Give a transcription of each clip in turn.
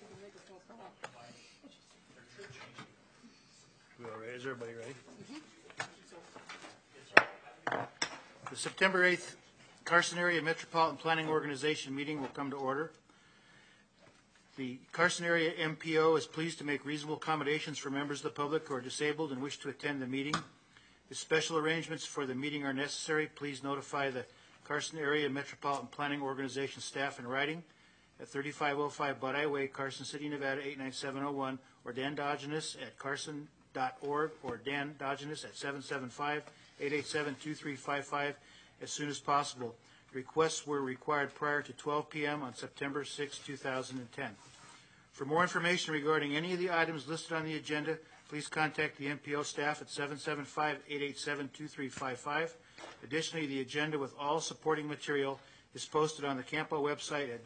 We all ready? Is everybody ready? The September 8th Carson Area Metropolitan Planning Organization meeting will come to order. The Carson Area MPO is pleased to make reasonable accommodations for members of the public who are disabled and wish to attend the meeting. If special arrangements for the meeting are necessary, please notify the Carson Area Metropolitan Planning Organization staff in writing at 3505 Butteye Way, Carson City, Nevada 89701, or Dan Dodgeness at carson.org, or Dan Dodgeness at 775-887-2355 as soon as possible. Requests were required prior to 12 p.m. on September 6, 2010. For more information regarding any of the items listed on the agenda, please contact the MPO staff at 775-887-2355. Additionally, the agenda with all supporting material is posted on the Campo website at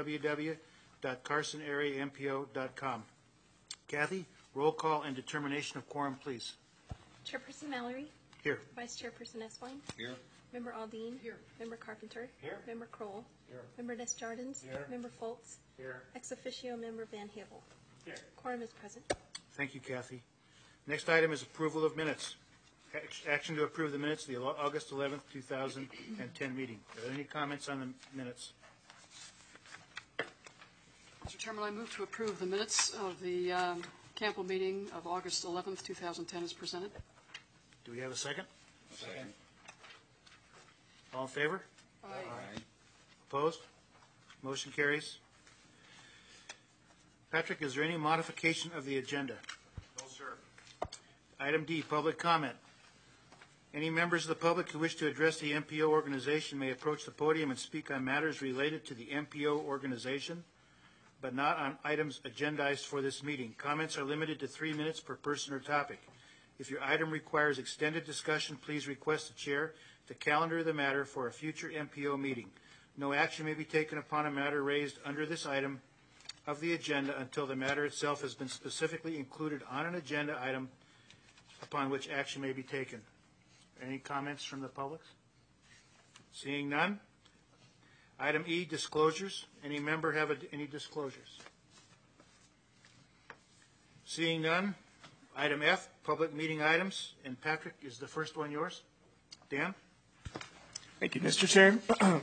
www.carsonareampo.com. Kathy, roll call and determination of quorum, please. Chairperson Mallory. Here. Vice Chairperson Eswine. Here. Member Aldine. Here. Member Carpenter. Here. Member Kroll. Here. Member Desjardins. Here. Member Foltz. Here. Ex officio Member Van Hibel. Here. Quorum is present. Thank you, Kathy. Next item is approval of minutes. Action to approve the minutes of the August 11th, 2010 meeting. Are there any comments on the minutes? Mr. Chairman, I move to approve the minutes of the Campo meeting of August 11th, 2010 as presented. Do we have a second? Second. All in favor? Aye. Opposed? Motion carries. Patrick, is there any modification of the agenda? No, sir. Item D, public comment. Any members of the public who wish to address the MPO organization may approach the podium and speak on matters related to the MPO organization, but not on items agendized for this meeting. Comments are limited to 3 minutes per person or topic. If your item requires extended discussion, please request the chair to calendar the matter for a future MPO meeting. No action may be taken upon a matter raised under this item of the agenda until the matter itself has been specifically included on an agenda item upon which action may be taken. Any comments from the public? Seeing none. Item E, disclosures. Any member have any disclosures? Seeing none. Item F, public meeting items. And Patrick, is the first one yours? Dan? Thank you, Mr. Chair.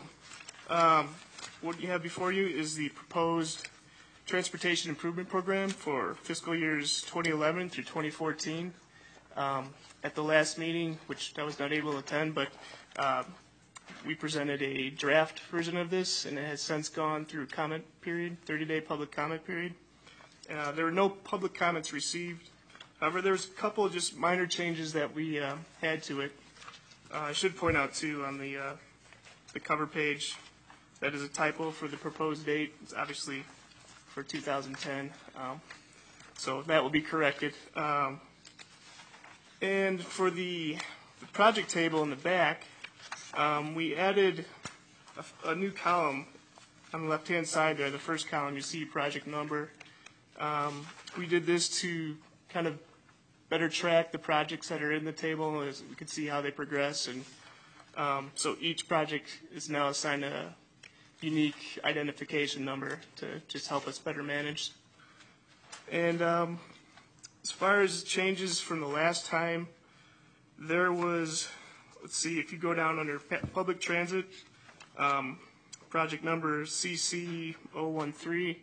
What you have before you is the proposed Transportation Improvement Program for fiscal years 2011 through 2014. At the last meeting, which I was not able to attend, but we presented a draft version of this, and it has since gone through comment period, 30-day public comment period. There were no public comments received. However, there was a couple of just minor changes that we had to it. I should point out, too, on the cover page, that is a typo for the proposed date. It's obviously for 2010, so that will be corrected. And for the project table in the back, we added a new column on the left-hand side there. The first column, you see project number. We did this to kind of better track the projects that are in the table, as we can see how they progress. And so each project is now assigned a unique identification number to just help us better manage. And as far as changes from the last time, there was, let's see, if you go down under public transit, project number CC013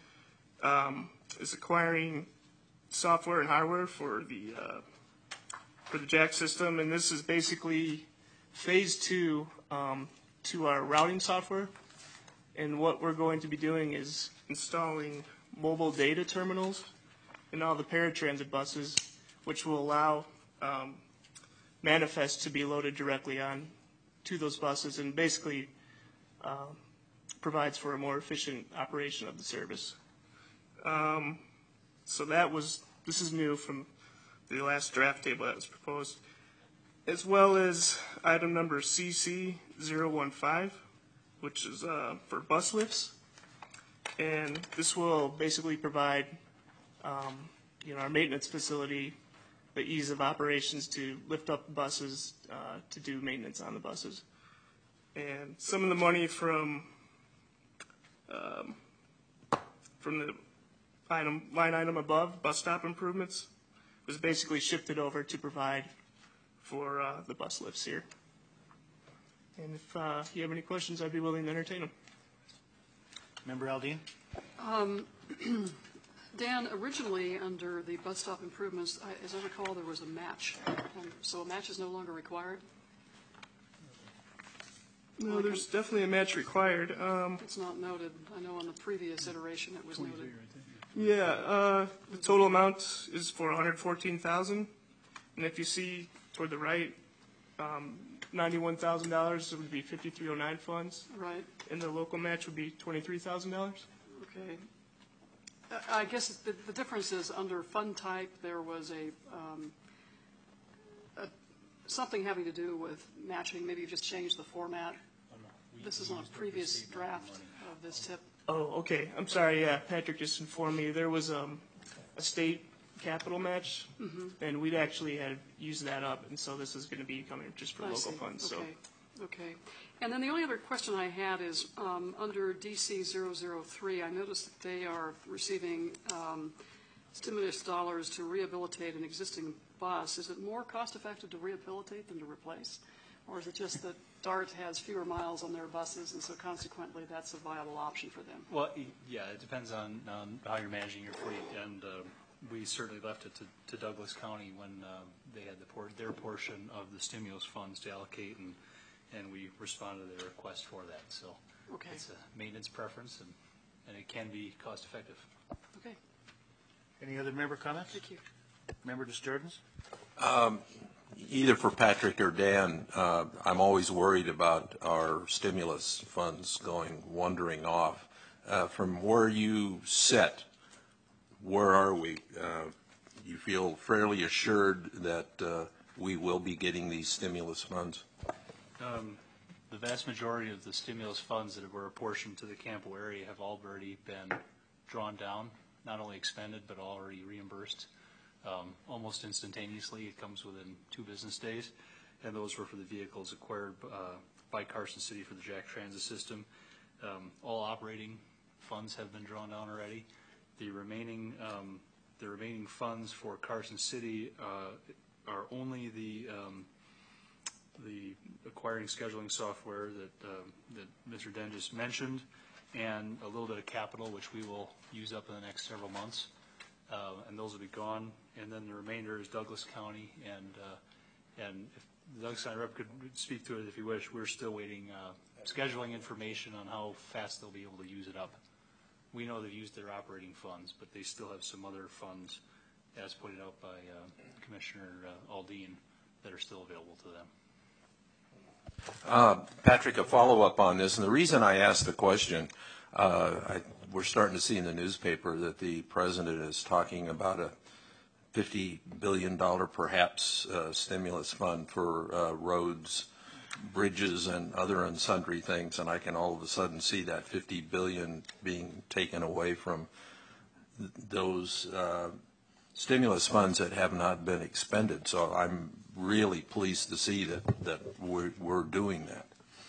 is acquiring software and hardware for the JAX system, and this is basically phase 2 to our routing software. And what we're going to be doing is installing mobile data terminals in all the paratransit buses, which will allow manifests to be loaded directly on to those buses, and basically provides for a more efficient operation of the service. So this is new from the last draft table that was proposed, as well as item number CC015, which is for bus lifts. And this will basically provide our maintenance facility the ease of operations to lift up buses to do maintenance on the buses. And some of the money from the line item above, bus stop improvements, was basically shifted over to provide for the bus lifts here. And if you have any questions, I'd be willing to entertain them. Member Aldine? Dan, originally, under the bus stop improvements, as I recall, there was a match. So a match is no longer required? No, there's definitely a match required. It's not noted. I know on the previous iteration it was noted. Yeah, the total amount is for $114,000, and if you see toward the right, $91,000 would be 5309 funds, Right, and the local match would be $23,000. okay. I guess the difference is under fund type, there was something having to do with matching. Maybe you just changed the format. This is on a previous draft of this tip. Oh, okay. I'm sorry. Yeah, Patrick just informed me there was a state capital match, and we'd actually had used that up, and so this is going to be coming just for I local see. funds. So. Okay. And then the only other question I had is under DC 003, I noticed that they are receiving stimulus dollars to rehabilitate an existing bus. Is it more cost-effective to rehabilitate than to replace? Or is it just that DART has fewer miles on their buses, and so consequently that's a viable option for them? Well, yeah, it depends on how you're managing your fleet, and we certainly left it to Douglas County when they had their portion of the stimulus funds to allocate, and we responded to their request for that. So Okay. it's a maintenance preference, and it can be cost effective. Okay, Any other member comments? thank you. Member Justardens? Either for Patrick or Dan, I'm always worried about our stimulus funds wandering off. From where you sit, where are we? You feel fairly assured that we will be getting these stimulus funds? The vast majority of the stimulus funds that were apportioned to the Campo area have already been drawn down, not only expended, but already reimbursed. Almost instantaneously. It comes within 2 business days, and those were for the vehicles acquired by Carson City for the Jack Transit System. All operating funds have been drawn down already. The remaining funds for Carson City are only the acquiring scheduling software that Mr. Den just mentioned, and a little bit of capital, which we will use up in the next several months. And those will be gone, and then the remainder is Douglas County, and if the Douglas County rep could speak to it if you wish, we're still waiting scheduling information on how fast they'll be able to use it up. We know they've used their operating funds, but they still have some other funds, as pointed out by Commissioner Aldine, that are still available to them. Patrick, a follow-up on this, and the reason I asked the question, we're starting to see in the newspaper that the president is talking about a $50 billion perhaps stimulus fund for roads, bridges, and other and sundry things, and I can all of a sudden see that $50 billion being taken away from those stimulus funds that have not been expended. So I'm really pleased to see that we're doing that.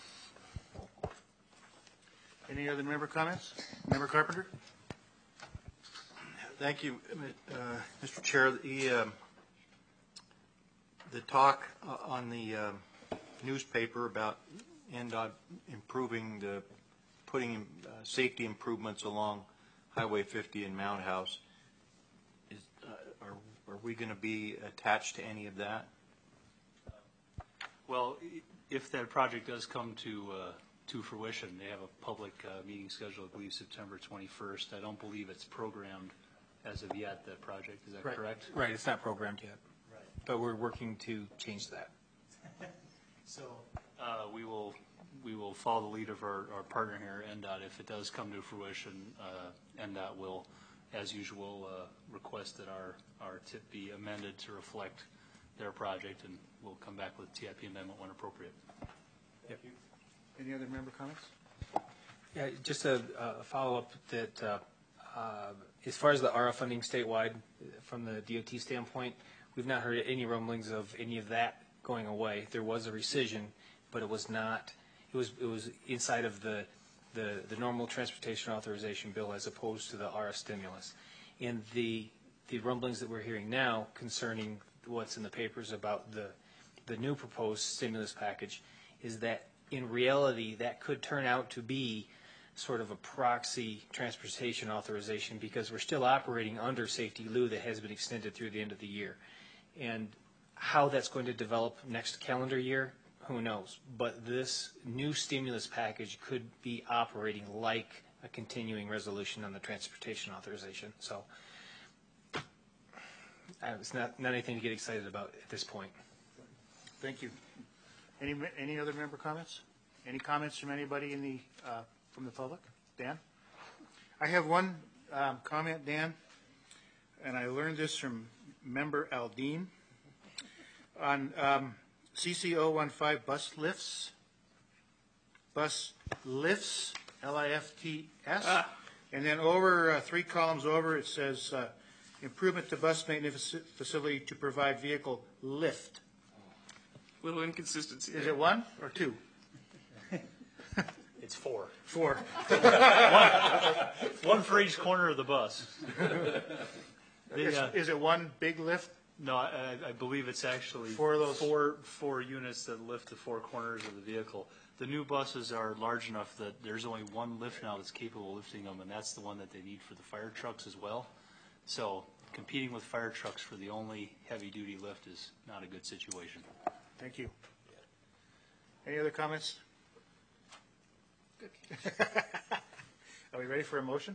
Any other member comments? Member Carpenter? Thank you, Mr. Chair. The talk on the newspaper about NDOT putting safety improvements along Highway 50 and Mount House, are we going to be attached to any of that? Well, if that project does come to fruition, they have a public meeting scheduled, I believe, September 21st. I don't believe it's programmed as of yet, that project. Is that correct? Right, it's not programmed yet. Right. But we're working to change that. So we will follow the lead of our partner here, NDOT. If it does come to fruition, NDOT will, as usual, request that our TIP be amended to reflect their project, and we'll come back with TIP amendment when appropriate. Yep. Any other member comments? Yeah, just a follow-up that as far as the ARA funding statewide, from the DOT standpoint, we've not heard any rumblings of any of that going away. There was a rescission, but it was not. It was inside of the normal transportation authorization bill as opposed to the ARA stimulus. And the rumblings that we're hearing now concerning what's in the papers about the new proposed stimulus package is that in reality that could turn out to be sort of a proxy transportation authorization because we're still operating under Safety Lou that has been extended through the end of the year. And how that's going to develop next calendar year, who knows? But this new stimulus package could be operating like a continuing resolution on the transportation authorization. So it's not anything to get excited about at this point. Thank you. Any other member comments? Any comments from anybody in the from the public? Dan? I have one comment, Dan, and I learned this from member Aldine on CC015 bus lifts, LIFTS, and then over 3 columns over it says improvement to bus maintenance facility to provide vehicle lift. Little inconsistency. Is it 1 or 2? It's 4. 4. One for each corner of the bus. Is it 1 big lift? No, I believe it's actually 4 of those. four units that lift the 4 corners of the vehicle. The new buses are large enough that there's only 1 lift now that's capable of lifting them, and that's the one that they need for the fire trucks as well. So competing with fire trucks for the only heavy-duty lift is not a good situation. Thank you. Any other comments? Good. Are we ready for a motion?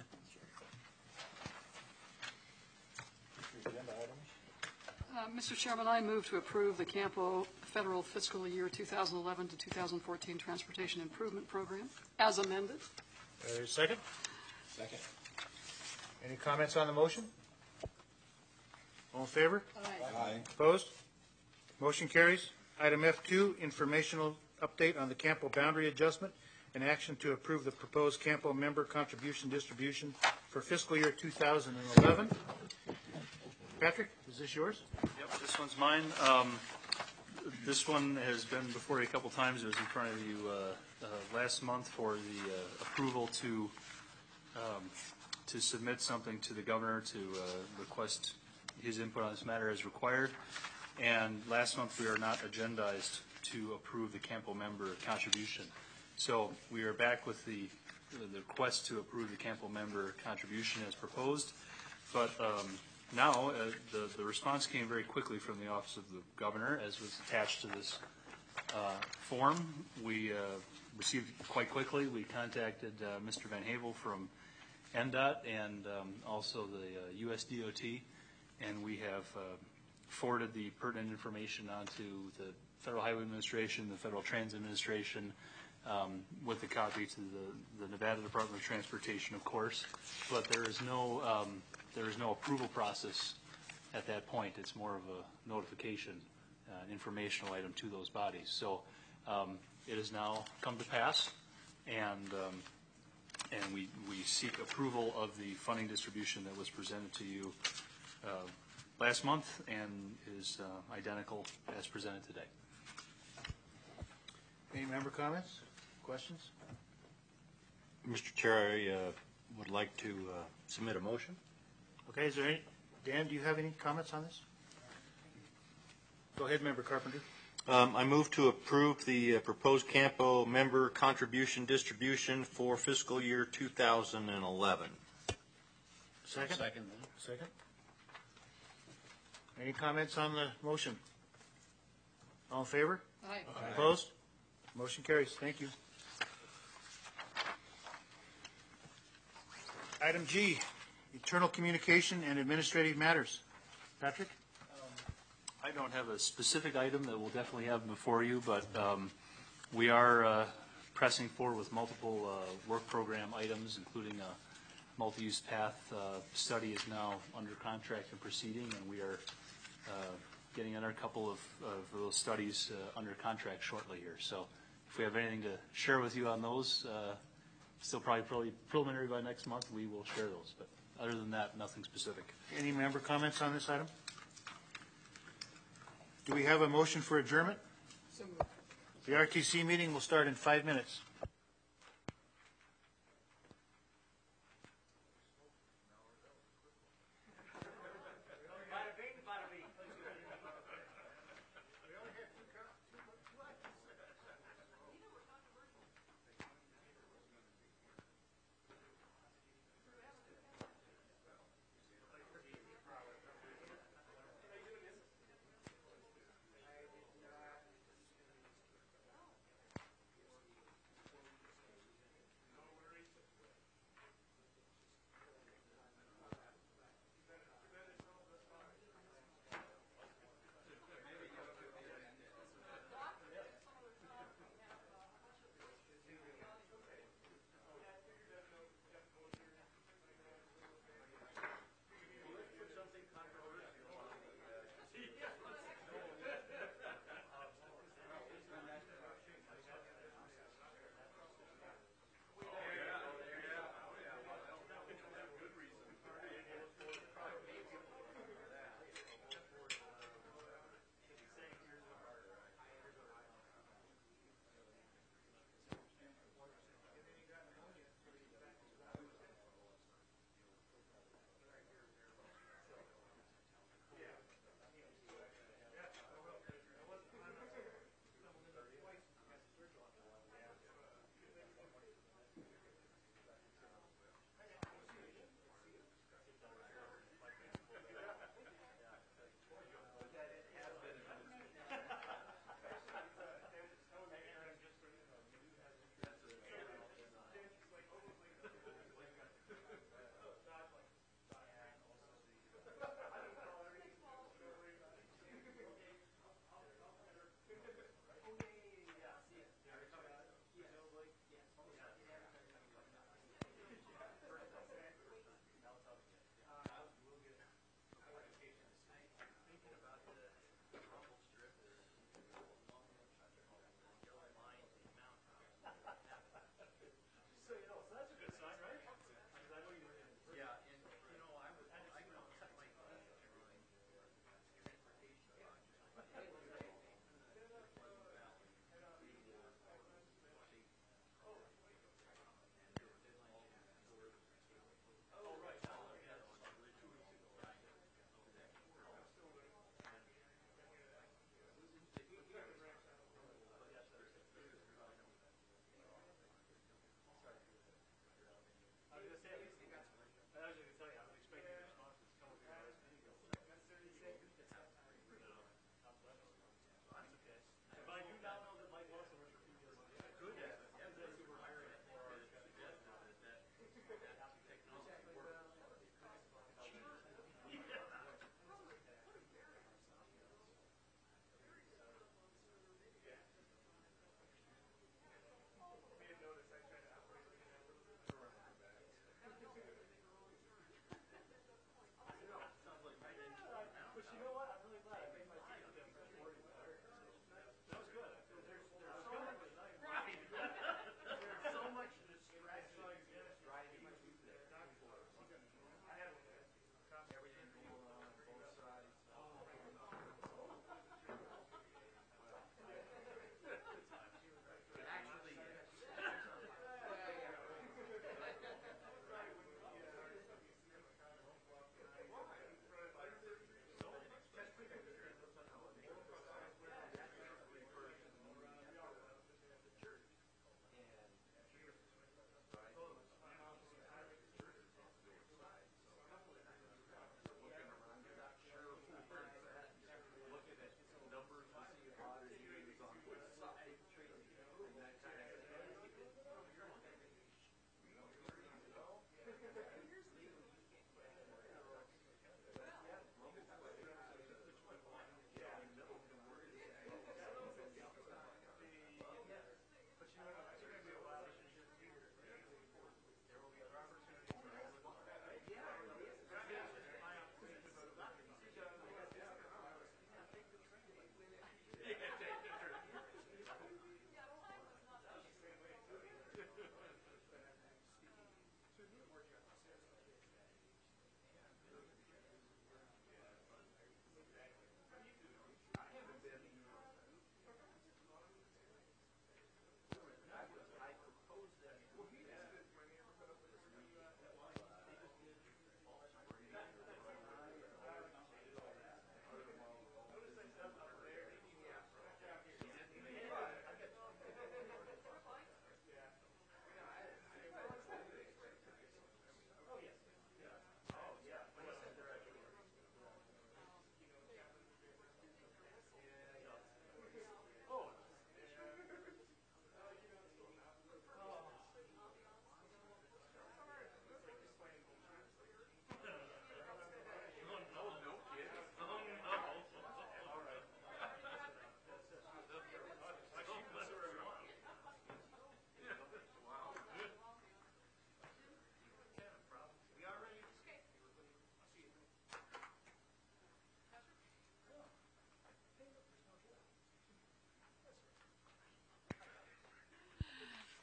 Mr. Chairman, I move to approve the Campo Federal Fiscal Year 2011 to 2014 Transportation Improvement Program as amended. There's a second? Second. Any comments on the motion? All in favor? Aye. Opposed? Motion carries. Item F2, informational update on the Campo boundary adjustment and action to approve the proposed Campo member contribution distribution for fiscal year 2011. Patrick, is this yours? Yep, this one's mine. This one has been before you a couple times. It was in front of you last month for the approval to submit something to the governor to request his input on this matter as required. And last month we are not agendized to approve the Campo member contribution. So we are back with the request to approve the Campo member contribution as proposed. But now the response came very quickly from the Office of the Governor, as was attached to this form. We received it quite quickly. We contacted Mr. Van Havel from NDOT and also the USDOT, and we have forwarded the pertinent information onto the Federal Highway Administration, the Federal Transit Administration, with the copy to the Nevada Department of Transportation, of course. But there is no approval process at that point. It's more of a notification, an informational item to those bodies. So it has now come to pass, and we seek approval of the funding distribution that was presented to you last month and is identical as presented today. Any member comments, questions? Mr. Chair, I would like to submit a motion. Okay, is there any, Dan, do you have any comments on this? Go ahead, Member Carpenter. I move to approve the proposed Campo member contribution distribution for fiscal year 2011. Second? Second. Any comments on the motion? All in favor? Aye. Opposed? Motion carries. Thank you. Item G, internal communication and administrative matters. Patrick? I don't have a specific item that we'll definitely have before you, but we are pressing forward with multiple work program items, including a multi-use path study is now under contract and proceeding, and we are getting another couple of those studies under contract shortly here. So if we have anything to share with you on those, still probably preliminary by next month, we will share those. But other than that, nothing specific. Any member comments on this item? Do we have a motion for adjournment? So moved. The RTC meeting will start in 5 minutes.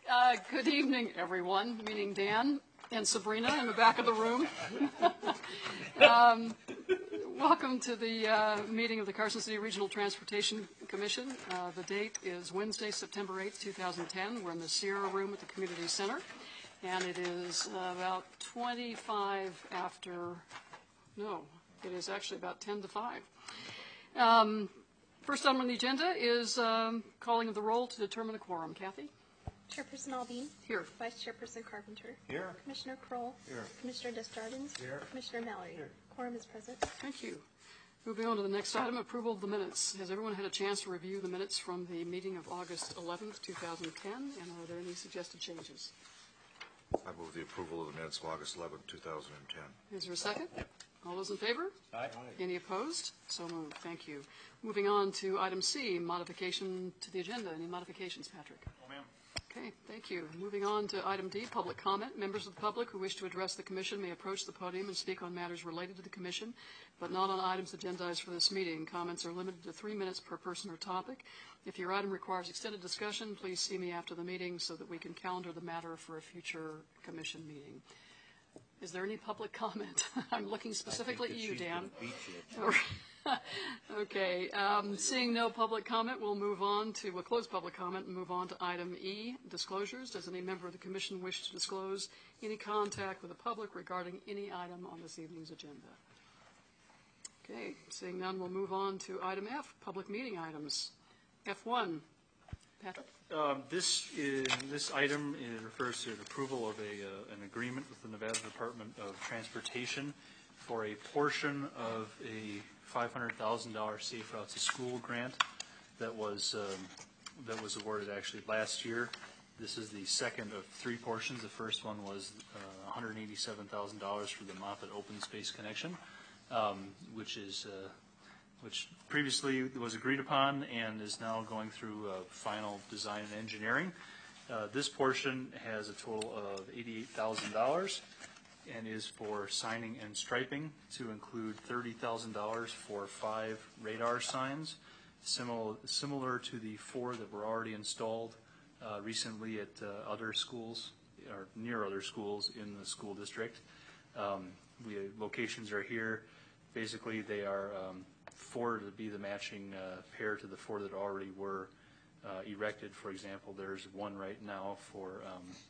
Good evening, everyone, meaning Dan and Sabrina in the back of the room. Welcome to the meeting of the Carson City Regional Transportation Commission. The date is Wednesday, September 8th, 2010. We're in the Sierra Room at the Community Center, and it is about 25 after, no, it is actually about 10 to 5. First item on the agenda is calling of the roll to determine a quorum. Kathy? Chairperson Aldine. Here. Vice Chairperson Carpenter. Here. Commissioner Kroll. Here. Commissioner Desjardins. Here. Commissioner Mallory. Here. Quorum is present. Thank you. Moving on to the next item, approval of the minutes. Has everyone had a chance to review the minutes from the meeting of August 11th, 2010? And are there any suggested changes? I move the approval of the minutes of August 11, 2010. Is there a second? All those in favor? Aye. Any opposed? So moved. Thank you. Moving on to item C, modification to the agenda. Any modifications, Patrick? Oh, ma'am. Okay, thank you. Moving on to item D, public comment. Members of the public who wish to address the commission may approach the podium and speak on matters related to the commission, but not on items agendized for this meeting. Comments are limited to 3 minutes per person or topic. If your item requires extended discussion, please see me after the meeting so that we can calendar the matter for a future commission meeting. Is there any public comment? I'm looking specifically at you, Dan. Okay, seeing no public comment, we'll close public comment and move on to item E, disclosures. Does any member of the commission wish to disclose any contact with the public regarding any item on this evening's agenda? Okay, seeing none, we'll move on to item F, public meeting items. F1, Patrick? This item refers to the approval of an agreement with the Nevada Department of Transportation for a portion of a $500,000 Safe Routes to School grant that was awarded actually last year. This is the second of 3 portions. The first one was $187,000 for the Moffett Open Space Connection, which previously was agreed upon and is now going through final design and engineering. This portion has a total of $88,000 and is for signing and striping, to include $30,000 for 5 radar signs, similar to the 4 that were already installed recently at other schools or near other schools in the school district. Locations are here. Basically, they are 4 to be the matching pair to the 4 that already were erected. For example, there's one right now for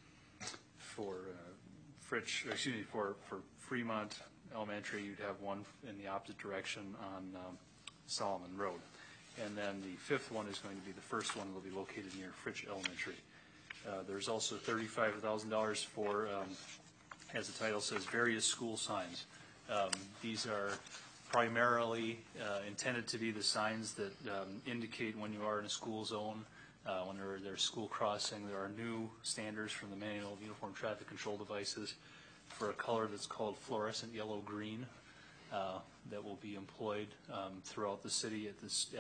Fremont Elementary. You'd have one in the opposite direction on Solomon Road. And then the 5th one is going to be the first one that will be located near Fritch Elementary. There's also $35,000 for, as the title says, various school signs. These are primarily intended to be the signs that indicate when you are in a school zone, when there's school crossing. There are new standards from the Manual of Uniform Traffic Control Devices for a color that's called fluorescent yellow-green that will be employed throughout the city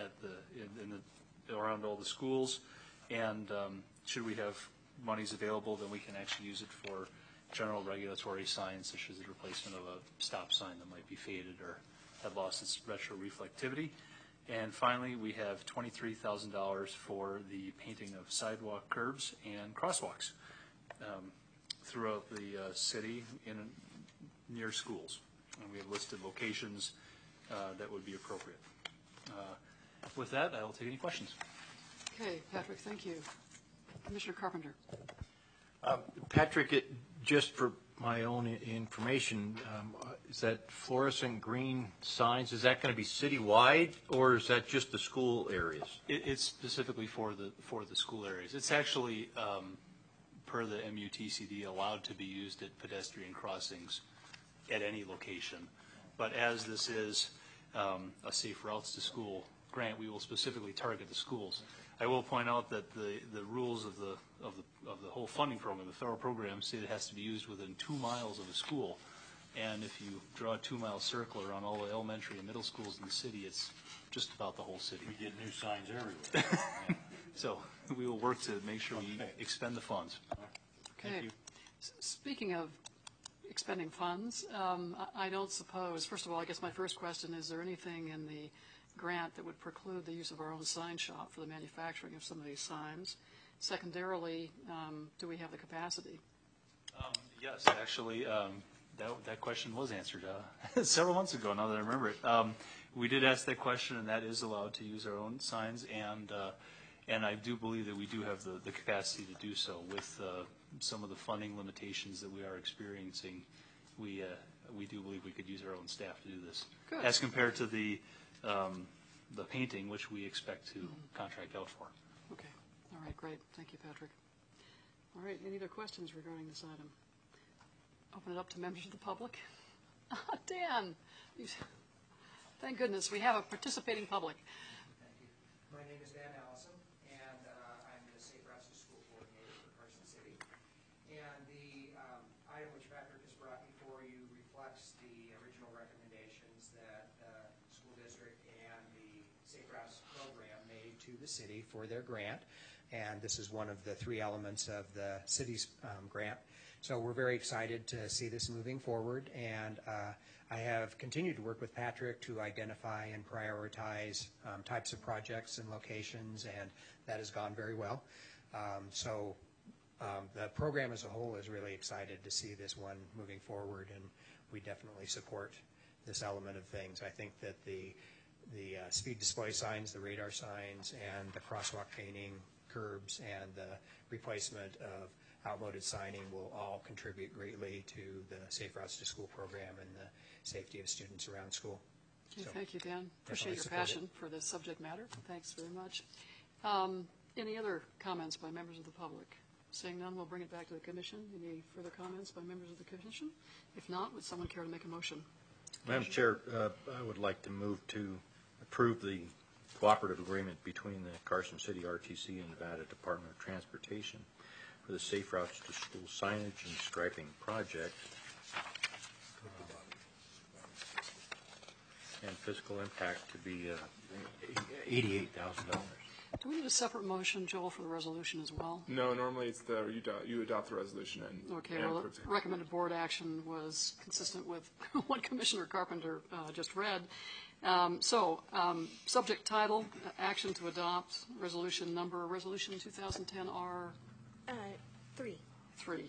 around all the schools. And should we have monies available, then we can actually use it for general regulatory signs, such as the replacement of a stop sign that might be faded or had lost its retroreflectivity. And finally, we have $23,000 for the painting of sidewalk curbs and crosswalks throughout the city near schools. And we have listed locations that would be appropriate. With that, I will take any questions. Okay, Patrick, thank you. Commissioner Carpenter. Patrick, just for my own information, is that fluorescent green signs, is that going to be citywide, or is that just the school areas? It's specifically for the school areas. It's actually, per the MUTCD, allowed to be used at pedestrian crossings at any location. But as this is a Safe Routes to School grant, we will specifically target the schools. I will point out that the rules of the whole funding program, the federal program, say it has to be used within 2 miles of a school. And if you draw a 2-mile circle around all the elementary and middle schools in the city, it's just about the whole city. We get new signs everywhere. So we will work to make sure we expend the funds. Okay. Thank you. Speaking of expending funds, I don't suppose, first of all, I guess my first question, is there anything in the grant that would preclude the use of our own sign shop for the manufacturing of some of these signs? secondarily, do we have the capacity? Yes, actually, that question was answered several months ago, now that I remember it. We did ask that question, and that is allowed to use our own signs, and I do believe that we do have the capacity to do so with some of the funding limitations that we are experiencing. We do believe we could use our own staff to do this. Good. As compared to the painting, which we expect to contract out for. Okay. All right, great. Thank you, Patrick. All right, any other questions regarding this item? Open it up to members of the public. Dan, thank goodness we have a participating public. Thank you. My name is Dan Allison, and I'm the Safe Routes to School Coordinator for Carson City. And the item which Patrick has brought before you reflects the original recommendations that the school district and the Safe Routes program made to the city for their grant. And this is one of the 3 elements of the city's grant. So we're very excited to see this moving forward, and I have continued to work with Patrick to identify and prioritize types of projects and locations, and that has gone very well. The program as a whole is really excited to see this one moving forward, and we definitely support this element of things. I think that the speed display signs, the radar signs, and the crosswalk painting, curbs, and the replacement of outmoded signing will all contribute greatly to the Safe Routes to School program and the safety of students around school. Okay, So, thank you, Dan. Appreciate your support passion for this subject matter. Thanks very much. Any other comments by members of the public? Seeing none, we'll bring it back to the commission. Any further comments by members of the commission? If not, would someone care to make a motion? Madam Chair, I would like to move to approve the cooperative agreement between the Carson City RTC and Nevada Department of Transportation for the Safe Routes to School signage and striping project, and fiscal impact to be $88,000. Do we need a separate motion, Joel, for the resolution as well? No, normally it's you adopt the resolution and. Okay, well, the recommended board action was consistent with what Commissioner Carpenter just read. Subject title, action to adopt, resolution number, resolution 2010R. 3. 3.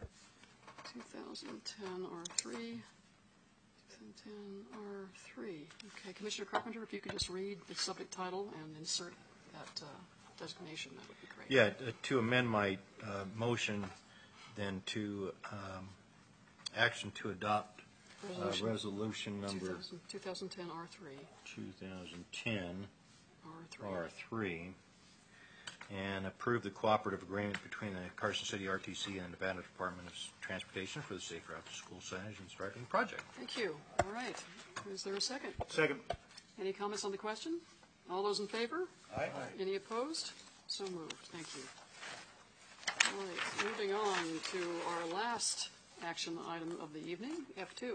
2010 R3. 2010 R3. Okay, Commissioner Carpenter, if you could just read the subject title and insert that designation, that would be great. Yeah, to amend my motion, then to action to adopt resolution number 2010 R3. 2010 R3. R3, and approve the cooperative agreement between the Carson City RTC and the Nevada Department of Transportation for the Safe Route to School signage and striping project. Thank you. All right. Is there a second? Second. Any comments on the question? All those in favor? Aye. Any opposed? So moved. Thank you. All right. Moving on to our last action item of the evening, F2.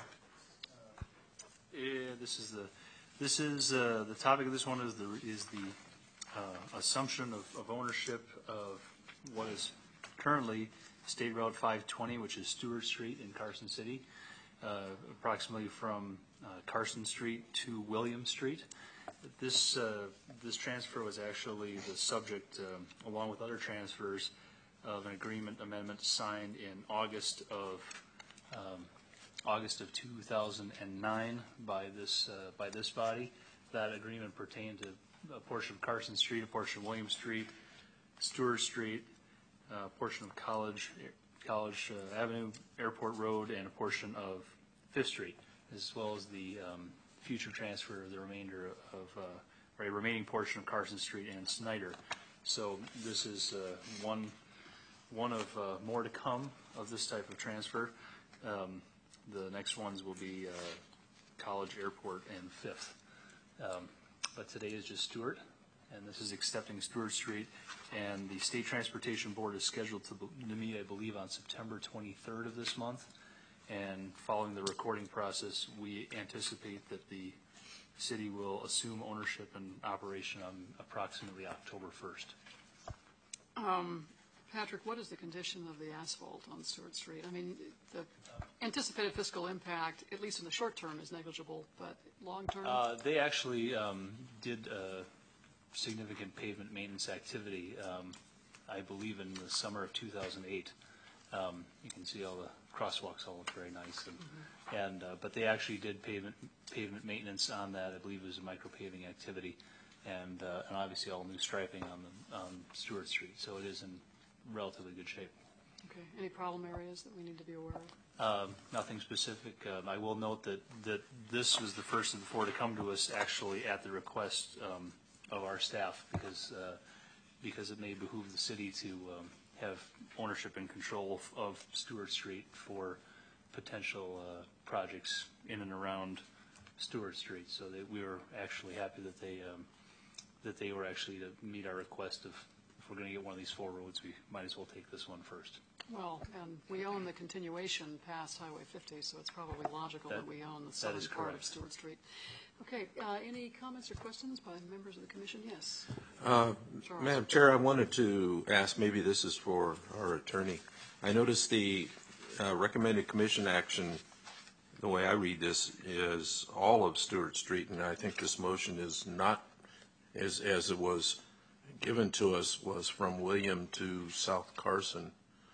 This is the topic of this one is the assumption of ownership of what is currently State Route 520, which is Stewart Street in Carson City, approximately from Carson Street to William Street. This transfer was actually the subject, along with other transfers, of an agreement amendment signed in August of 2009 by this body. That agreement pertained to a portion of Carson Street, a portion of William Street, Stewart Street, a portion of College Avenue, Airport Road, and a portion of Fifth Street, as well as the future transfer of the remainder of a remaining portion of Carson Street and Snyder. So this is one of more to come of this type of transfer. The next ones will be College, Airport, and Fifth. But today is just Stewart, and this is accepting Stewart Street. And the State Transportation Board is scheduled to meet, I believe, on September 23rd of this month. And following the recording process, we anticipate that the city will assume ownership and operation on approximately October 1st. Patrick, what is the condition of the asphalt on Stewart Street? I mean, the anticipated fiscal impact, at least in the short term, is negligible, but long term? They actually did significant pavement maintenance activity I believe in the summer of 2008. You can see all the crosswalks all look very nice, but they actually did pavement maintenance on that. I believe it was a micro paving activity, and obviously all new striping on Stewart Street. So it is in relatively good shape. Okay. Any problem areas that we need to be aware of? Nothing specific. I will note that this was the first of the four to come to us actually at the request of our staff, because it may behoove the city to have ownership and control of Stewart Street for potential projects in and around Stewart Street. So we were actually happy that they were actually to meet our request of, if we're going to get one of these four roads, we might as well take this one first. Well, and we own the continuation past Highway 50, so it's probably logical that we own the southern part of Stewart Street. Okay, any comments or questions by members of the commission? Yes. Madam Chair, I wanted to ask, maybe this is for our attorney. I noticed the recommended commission action, the way I read this, is all of Stewart Street, and I think this motion is not, as it was given to us, was from William to South Carson.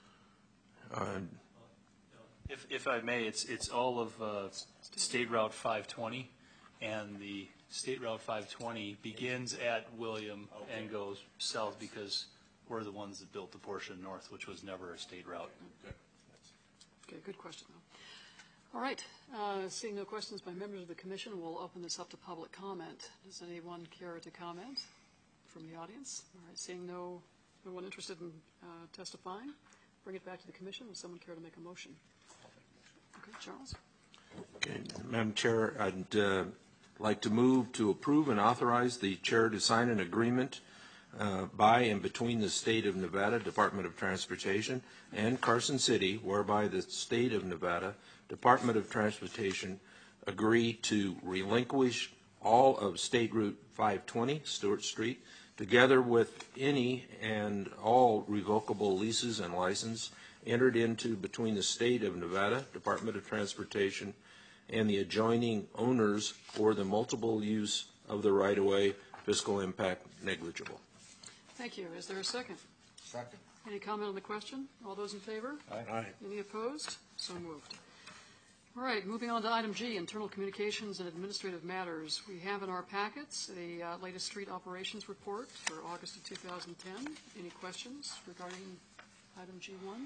If I may, it's all of State Route 520, and the State Route 520 begins at William and goes south, because we're the ones that built the portion north, which was never a state route. Okay, good question, though. All right, seeing no questions by members of the commission, we'll open this up to public comment. Does anyone care to comment from the audience? All right, seeing no one interested in testifying, bring it back to the commission. Would someone care to make a motion? Okay, Charles. Okay, Madam Chair, I'd like to move to approve and authorize the chair to sign an agreement by and between the State of Nevada Department of Transportation and Carson City, whereby the State of Nevada Department of Transportation agree to relinquish all of State Route 520, Stewart Street, together with any and all revocable leases and license entered into between the State of Nevada Department of Transportation and the adjoining owners for the multiple use of the right-of-way, fiscal impact negligible. Thank you. Is there a second? Second. Any comment on the question? All those in favor? Aye. Any opposed? So moved. All right, moving on to item G, internal communications and administrative matters. We have in our packets the latest street operations report for August of 2010. Any questions regarding item G1?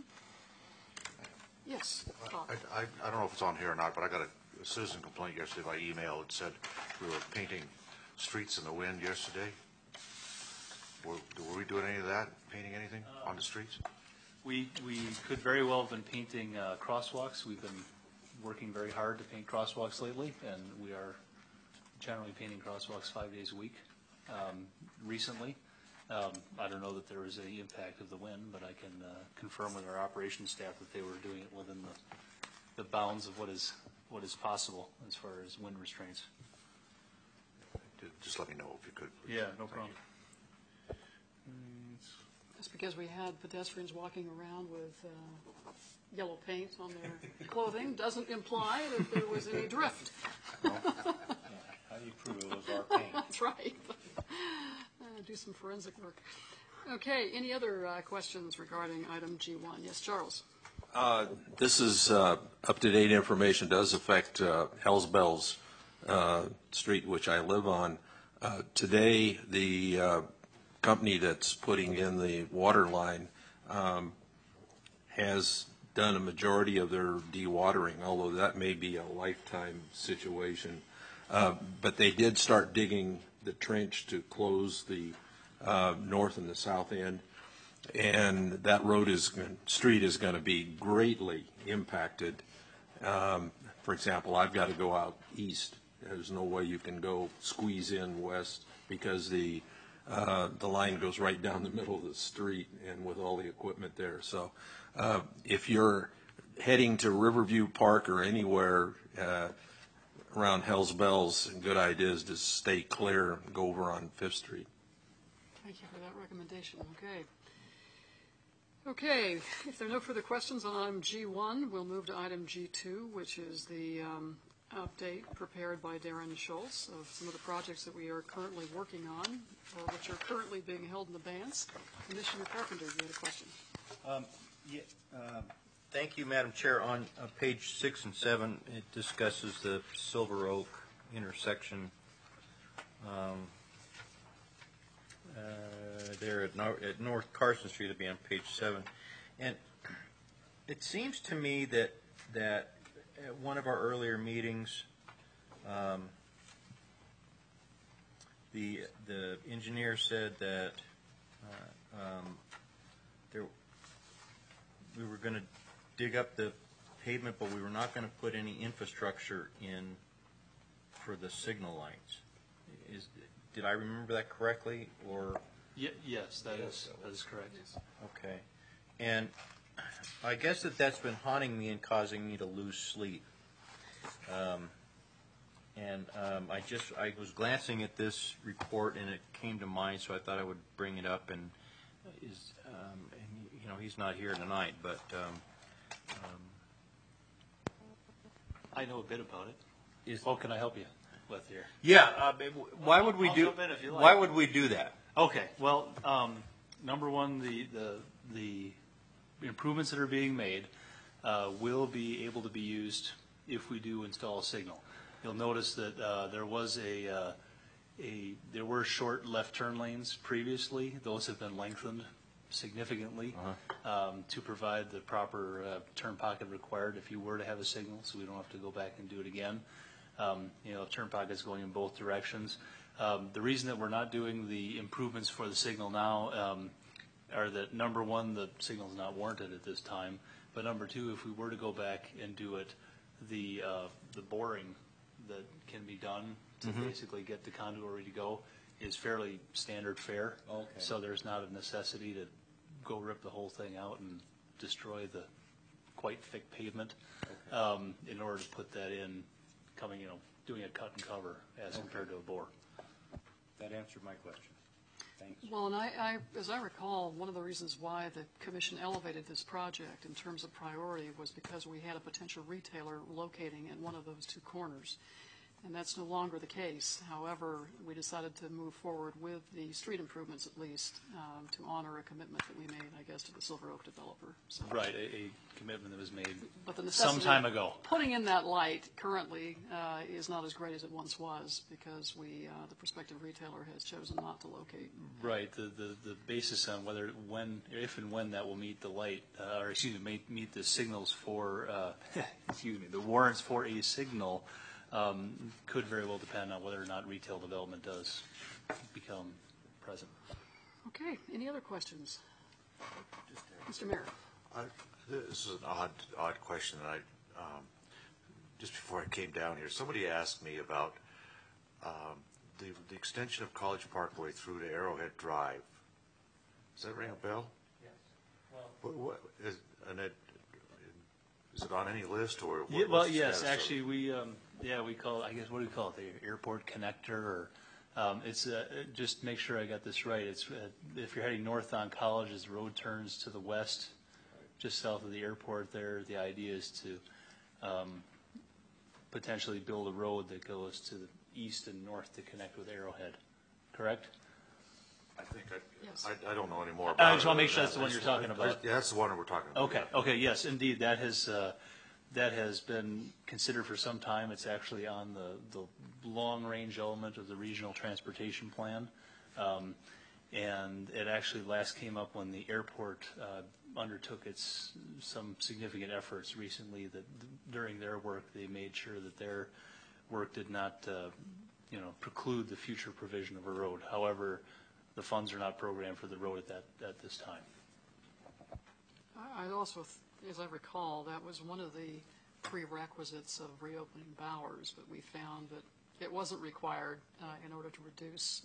Yes, Bob. I don't know if it's on here or not, but I got a citizen complaint yesterday by email. It said we were painting streets in the wind yesterday. Were we doing any of that, painting anything on the streets? We could very well have been painting crosswalks. We've been working very hard to paint crosswalks lately, and we are generally painting crosswalks 5 days a week. Recently, I don't know that there was any impact of the wind, but I can confirm with our operations staff that they were doing it within the bounds of what is possible as far as wind restraints. Just let me know if you could, please. Yeah, no problem. That's because we had pedestrians walking around with yellow paint on their clothing doesn't imply that there was any drift. How do you prove it was our paint? That's right. Do some forensic work. Okay, any other questions regarding item G1? Yes, Charles. This is up-to-date information. Does affect Hells Bells Street, which I live on. Today, the company that's putting in the water line has done a majority of their dewatering, although that may be a lifetime situation. But they did start digging the trench to close the north and the south end, and that street is going to be greatly impacted. For example, I've got to go out east. There's no way you can go squeeze in west because the line goes right down the middle of the street, and with all the equipment there. So if you're heading to Riverview Park or anywhere around Hells Bells, a good idea is to stay clear and go over on 5th Street. Thank you for that recommendation. Okay, if there are no further questions on item G1, we'll move to item G2, which is the update prepared by Darren Schultz of some of the projects that we are currently working on, or which are currently being held in advance. Commissioner Carpenter, you had a question. Thank you, Madam Chair. On page 6 and 7, it discusses the Silver Oak intersection there at North Carson Street. It'll be on page 7. And it seems to me that at one of our earlier meetings, the engineer said that we were going to dig up the pavement, but we were not going to put any infrastructure in for the signal lights. Did I remember that correctly, or? Yes, that is correct. Okay. And I guess that's been haunting me and causing me to lose sleep. I was glancing at this report and it came to mind, so I thought I would bring it up. And he's not here tonight, but I know a bit about it. What can I help you with here? Yeah. Why would we I'll do? jump in if you like. Why would we do that? Okay. Well, number one, the improvements that are being made will be able to be used if we do install a signal. You'll notice that there were short left turn lanes previously. Those have been lengthened significantly to provide the proper turn pocket required if you were to have a signal, so we don't have to go back and do it again. Turn pockets going in both directions. The reason that we're not doing the improvements for the signal now are that, number one, the signal is not warranted at this time, but number two, if we were to go back and do it, the boring that can be done to basically get the conduit ready to go is fairly standard fare. Okay. So there's not a necessity to go rip the whole thing out and destroy the quite thick pavement in order to put that in, doing a cut and cover as compared to a bore. That answered my question. Thanks. Well, and as I recall, one of the reasons why the commission elevated this project in terms of priority was because we had a potential retailer locating in one of those two corners. And that's no longer the case. However, we decided to move forward with the street improvements, at least, to honor a commitment that we made, I guess, to the Silver Oak developer. So, Right, a commitment that was made but the some time ago. Putting in that light currently is not as great as it once was because the prospective retailer has chosen not to locate. Right, the basis on if and when that will meet the light, meet the signals for, the warrants for a signal. Could very well depend on whether or not retail development does become present. Okay, any other questions? Mr. Mayor. This is an odd question. Just before I came down here, somebody asked me about the extension of College Parkway through to Arrowhead Drive. Does that ring a bell? Yes. Is it on any list or? Yes. Actually, we call it. I guess what do we call it? The airport connector, or it's just make sure I got this right. It's if you're heading north on College, as the road turns to the west, just south of the airport. There, the idea is to potentially build a road that goes to the east and north to connect with Arrowhead. Correct? I think Yes. I don't know any more about it. I just want to make sure that's the one you're talking about. Yeah, that's the one we're talking about. Okay, yes, indeed, that has been considered for some time. It's actually on the long-range element of the regional transportation plan, and it actually last came up when the airport undertook some significant efforts recently. That during their work, they made sure that their work did not, preclude the future provision of a road. However, the funds are not programmed for the road at this time. I also, as I recall, that was one of the prerequisites of reopening Bowers, but we found that it wasn't required in order to reduce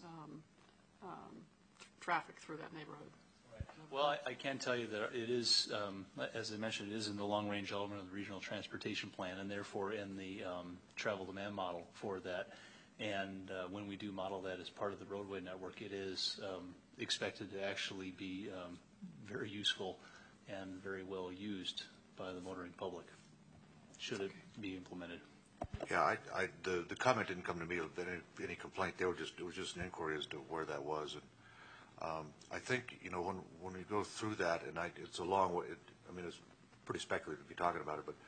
traffic through that neighborhood. Right. Well, I can tell you that it is, as I mentioned, it is in the long-range element of the regional transportation plan, and therefore in the travel demand model for that. And when we do model that as part of the roadway network, it is expected to actually be very useful and very well used by the motoring public, should it be implemented. Yeah, the comment didn't come to me with any complaint. It was just an inquiry as to where that was. And I think, you know, when we go through that, and it's a long way, I mean, it's pretty speculative to be talking about it, but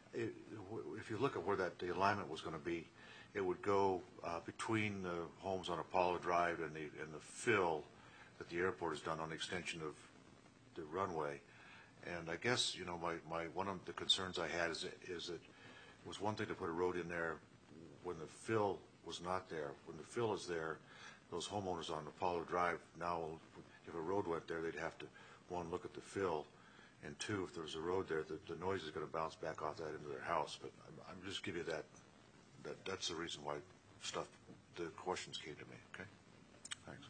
if you look at where the alignment was going to be, it would go between the homes on Apollo Drive and the fill that the airport has done on the extension of the runway. And I guess, you know, my one of the concerns I had is that it was one thing to put a road in there when the fill was not there. When the fill is there, those homeowners on Apollo Drive now, if a road went there, they'd have to, one, look at the fill, and two, if there was a road there, the noise is going to bounce back off that into their house. But I'm just giving you that's the reason why the questions came to me. Okay, thanks.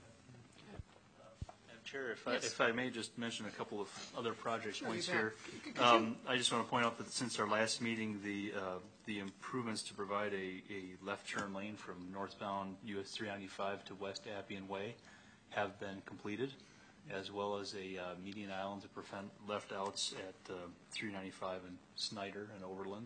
Madam Chair, Yes. if I may just mention a couple of other project Sure, points you here. bet. Could you- I just want to point out that since our last meeting, the improvements to provide a left turn lane from northbound US 395 to West Appian Way have been completed, as well as a median island to prevent left outs at 395 and Snyder and Overland.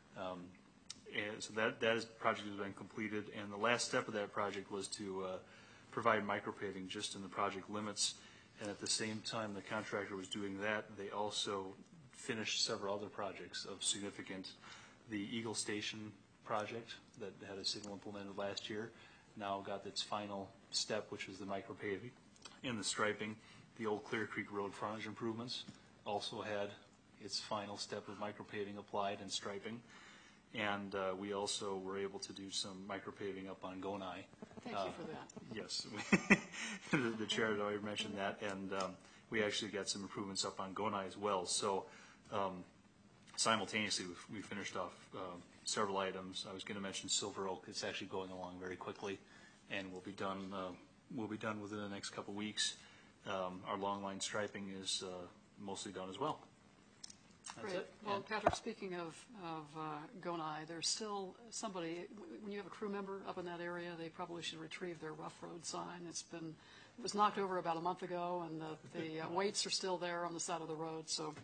And so that project has been completed, and the last step of that project was to provide micropaving just in the project limits. And at the same time the contractor was doing that, they also finished several other projects of significant. The Eagle Station project that had a signal implemented last year now got its final step, which is the micropaving and the striping. The old Clear Creek Road frontage improvements also had its final step of micropaving applied and striping. And we also were able to do some micropaving up on Gonai. Thank you for that. Yes, the chair had already mentioned that, and we actually got some improvements up on Gonai as well. So simultaneously, we finished off several items. I was going to mention Silver Oak. It's actually going along very quickly, and we'll be done. We'll be done within the next couple weeks. Our long line striping is mostly done as well. That's Great. it. Well, Patrick, speaking of Gonai, there's still somebody, when you have a crew member up in that area, they probably should retrieve their rough road sign. It was knocked over about a month ago, and the weights are still there on the side of the road. So,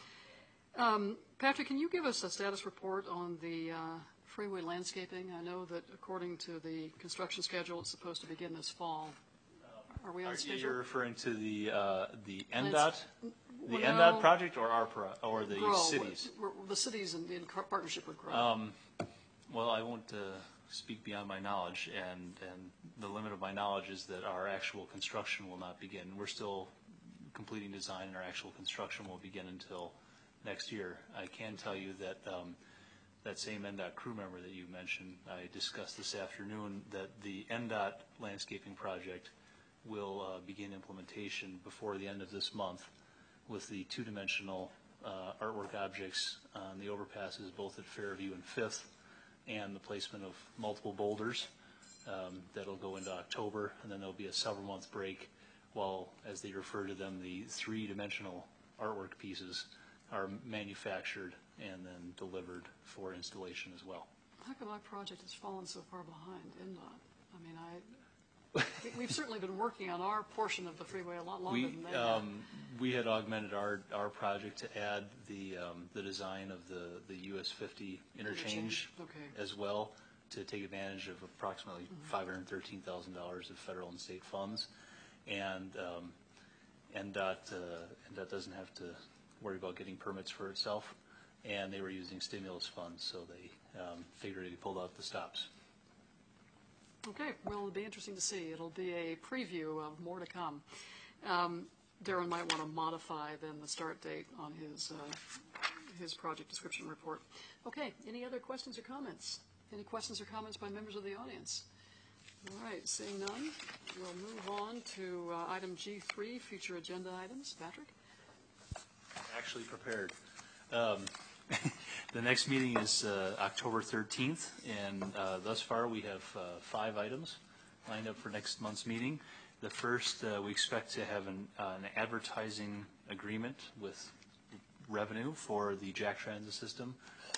Patrick, can you give us a status report on the freeway landscaping? I know that according to the construction schedule, it's supposed to begin this fall. Are we on schedule? You're referring to the NDOT? The Well, NDOT no. project or or the Grow. cities? The cities in partnership with Grow. Well, I won't speak beyond my knowledge, and the limit of my knowledge is that our actual construction will not begin. We're still completing design, and our actual construction won't begin until next year. I can tell you that that same NDOT crew member that you mentioned, I discussed this afternoon that the NDOT landscaping project will begin implementation before the end of this month, with the two-dimensional artwork objects on the overpasses both at Fairview and Fifth, and the placement of multiple boulders. That'll go into October, and then there'll be a several-month break while, as they refer to them, the three-dimensional artwork pieces are manufactured and then delivered for installation as well. How come my project has fallen so far behind NDOT? I mean, we've certainly been working on our portion of the freeway a lot longer than they have. We had augmented our project to add the design of the US 50 interchange Okay. as well, to take advantage of approximately $513,000 of federal and state funds, and NDOT doesn't have to worry about getting permits for itself, and they were using stimulus funds, so they figured they pulled out the stops. Okay, well, it'll be interesting to see. It'll be a preview of more to come. Darren might want to modify then the start date on his project description report. Okay, any other questions or comments? Any questions or comments by members of the audience? All right, seeing none, we'll move on to item G3, future agenda items. Patrick? Actually prepared. The next meeting is October 13th, and thus far we have 5 items lined up for next month's meeting. The first, we expect to have an advertising agreement with revenue for the Jack Transit system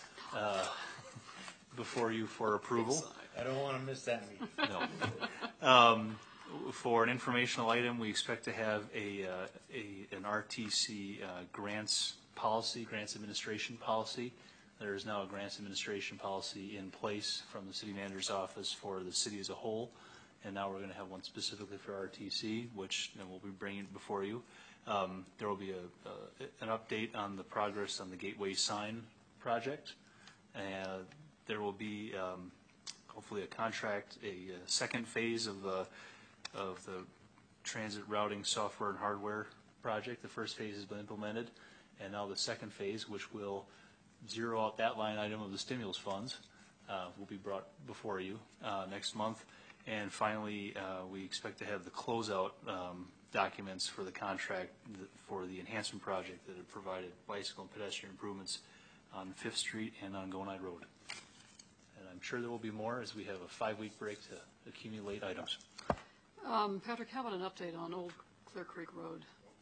before you for approval. I don't want to miss that meeting. No. For an informational item, we expect to have an RTC grants administration policy There is now a grants administration policy in place from the city manager's office for the city as a whole, and now we're going to have one specifically for RTC, which we'll be bringing before you. There will be an update on the progress on the Gateway sign project, and there will be hopefully a contract, a second phase of the transit routing software and hardware project. The first phase has been implemented, and now the second phase, which will zero out that line item of the stimulus funds, will be brought before you next month. And finally, we expect to have the closeout documents for the contract for the enhancement project that have provided bicycle and pedestrian improvements on 5th Street and on Gonide Road. And I'm sure there will be more as we have a 5-week break to accumulate items. Patrick, how about an update on Old Clear Creek Road?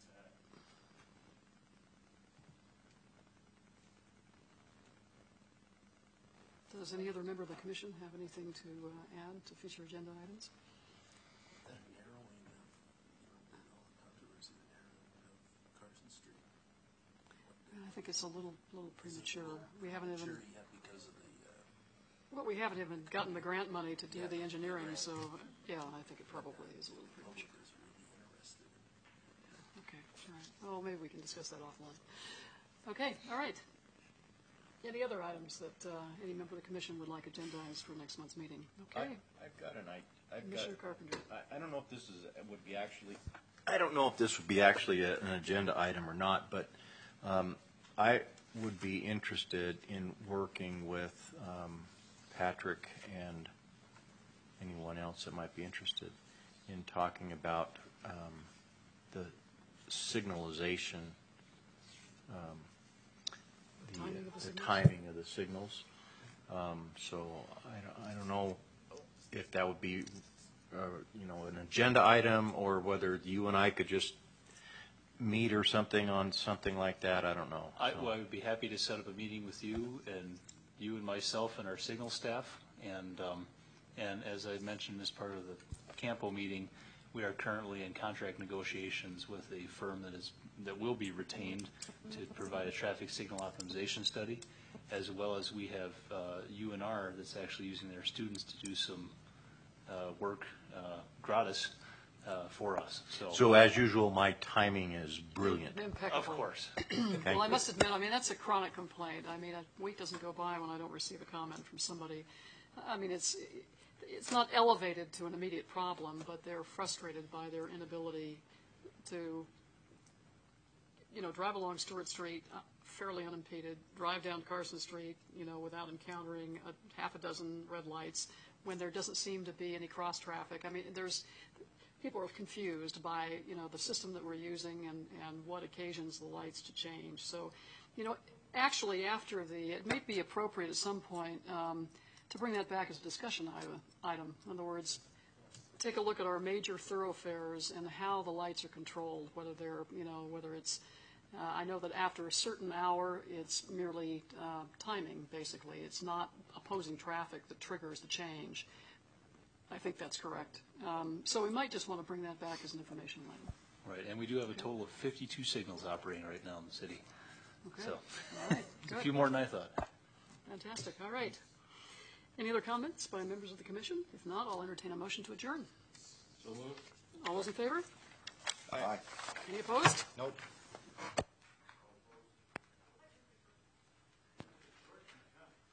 Does any other member of the commission have anything to add to future agenda items? I think it's a little premature. We haven't even. Well, we haven't even gotten the grant money to do the engineering, so yeah, I think it probably is a little premature. Okay, all right. Well, maybe we can discuss that offline. Okay, all right. Any other items that any member of the commission would like agendized for next month's meeting? Okay. I've got Commissioner Carpenter. I don't know if this would be actually. I don't know if this would be actually an agenda item or not, but I would be interested in working with Patrick and anyone else that might be interested in talking about the signalization, the timing of the signals. So I don't know if that would be an agenda item, or whether you and I could just meet or something on something like that. I don't know. I would be happy to set up a meeting with you and myself and our signal staff. And as I mentioned as part of the Campo meeting, we are currently in contract negotiations with a firm that will be retained to provide a traffic signal optimization study, as well as we have UNR that's actually using their students to do some work gratis for us. So as usual, my timing is brilliant. Impeccable. Of course. Well, I must admit, that's a chronic complaint. A week doesn't go by when I don't receive a comment from somebody. It's not elevated to an immediate problem, but they're frustrated by their inability to, drive along Stewart Street fairly unimpeded, drive down Carson Street, without encountering half a dozen red lights when there doesn't seem to be any cross traffic. People are confused by, the system that we're using and what occasions the lights to change. So, actually it may be appropriate at some point to bring that back as a discussion item. In other words, take a look at our major thoroughfares and how the lights are controlled, whether it's, I know that after a certain hour, it's merely timing, basically. It's not opposing traffic that triggers the change. I think that's correct. So we might just want to bring that back as an information item. Right, and we do have a total of 52 signals operating right now in the city. Okay. So, all right. it's a few more than I thought. Fantastic. All right. Any other comments by members of the commission? If not, I'll entertain a motion to adjourn. So moved. All those in favor? Aye. Any opposed? Nope.